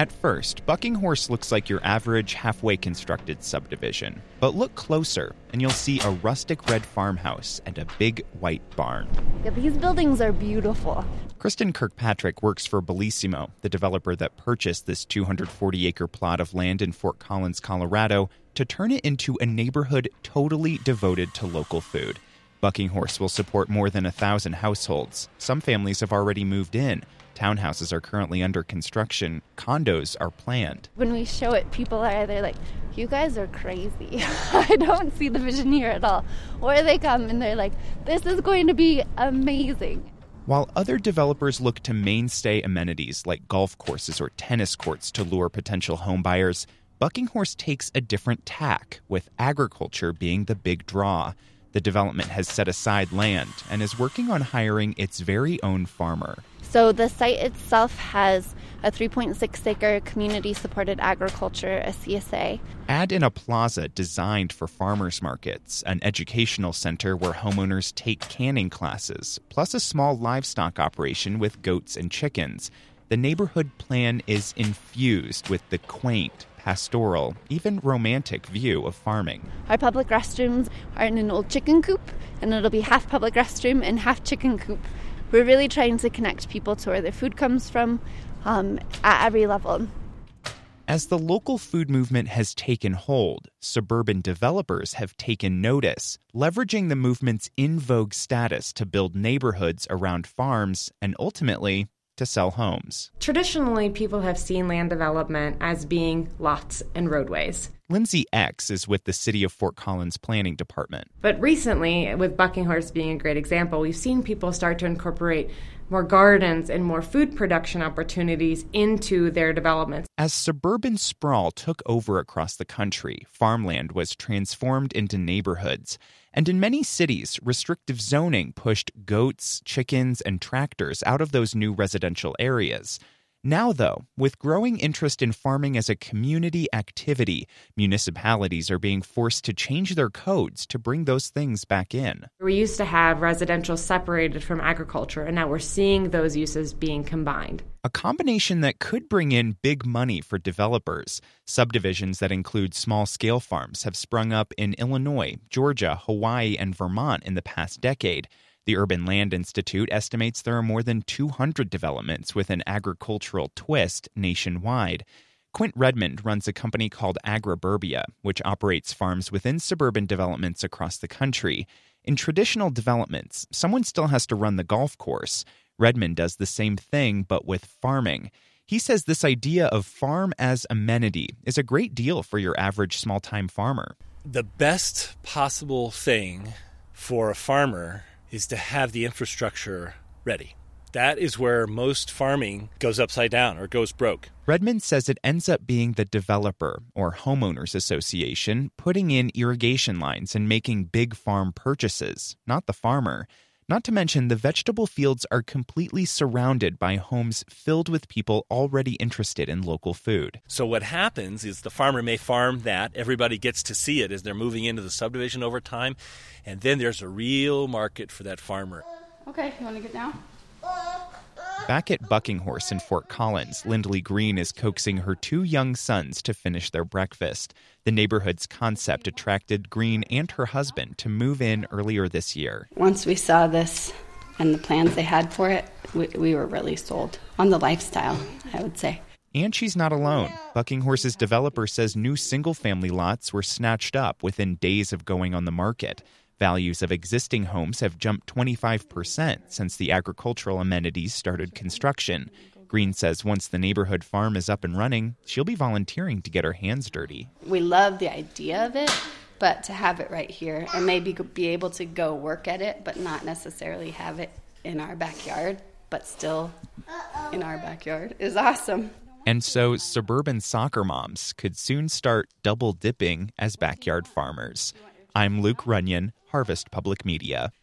At first, Bucking Horse looks like your average halfway constructed subdivision. But look closer, and you'll see a rustic red farmhouse and a big white barn. Yeah, these buildings are beautiful. Kristen Kirkpatrick works for Bellissimo, the developer that purchased this 240-acre plot of land in Fort Collins, Colorado, to turn it into a neighborhood totally devoted to local food. Bucking Horse will support more than 1,000 households. Some families have already moved in. Townhouses are currently under construction. Condos are planned. When we show it, people are either like, you guys are crazy. I don't see the vision here at all. Or they come and they're like, this is going to be amazing. While other developers look to mainstay amenities like golf courses or tennis courts to lure potential homebuyers, Bucking Horse takes a different tack, with agriculture being the big draw. The development has set aside land and is working on hiring its very own farmer. So the site itself has a 3.6-acre community-supported agriculture, a CSA. Add in a plaza designed for farmers markets, an educational center where homeowners take canning classes, plus a small livestock operation with goats and chickens. The neighborhood plan is infused with the quaint, pastoral, even romantic view of farming. Our public restrooms are in an old chicken coop, and it'll be half public restroom and half chicken coop. We're really trying to connect people to where their food comes from at every level. As the local food movement has taken hold, suburban developers have taken notice, leveraging the movement's in vogue status to build neighborhoods around farms and ultimately to sell homes. Traditionally, people have seen land development as being lots and roadways. Lindsay X is with the City of Fort Collins Planning Department. But recently, with Bucking Horse being a great example, we've seen people start to incorporate more gardens and more food production opportunities into their developments. As suburban sprawl took over across the country, farmland was transformed into neighborhoods. And in many cities, restrictive zoning pushed goats, chickens, and tractors out of those new residential areas. Now, though, with growing interest in farming as a community activity, municipalities are being forced to change their codes to bring those things back in. We used to have residential separated from agriculture, and now we're seeing those uses being combined. A combination that could bring in big money for developers. Subdivisions that include small-scale farms have sprung up in Illinois, Georgia, Hawaii, and Vermont in the past decade. The Urban Land Institute estimates there are more than 200 developments with an agricultural twist nationwide. Quint Redmond runs a company called Agriburbia, which operates farms within suburban developments across the country. In traditional developments, someone still has to run the golf course. Redmond does the same thing, but with farming. He says this idea of farm as amenity is a great deal for your average small-time farmer. The best possible thing for a farmer is to have the infrastructure ready. That is where most farming goes upside down or goes broke. Redmond says it ends up being the developer or homeowners association putting in irrigation lines and making big farm purchases, not the farmer. Not to mention, the vegetable fields are completely surrounded by homes filled with people already interested in local food. So what happens is the farmer may farm that. Everybody gets to see it as they're moving into the subdivision over time. And then there's a real market for that farmer. Okay, you want to get down? Back at Bucking Horse in Fort Collins, Lindley Green is coaxing her 2 young sons to finish their breakfast. The neighborhood's concept attracted Green and her husband to move in earlier this year. Once we saw this and the plans they had for it, we were really sold on the lifestyle, I would say. And she's not alone. Bucking Horse's developer says new single-family lots were snatched up within days of going on the market. Values of existing homes have jumped 25% since the agricultural amenities started construction. Green says once the neighborhood farm is up and running, she'll be volunteering to get her hands dirty. We love the idea of it, but to have it right here and maybe be able to go work at it, but not necessarily have it in our backyard, but still in our backyard is awesome. And so suburban soccer moms could soon start double dipping as backyard farmers. I'm Luke Runyon, Harvest Public Media.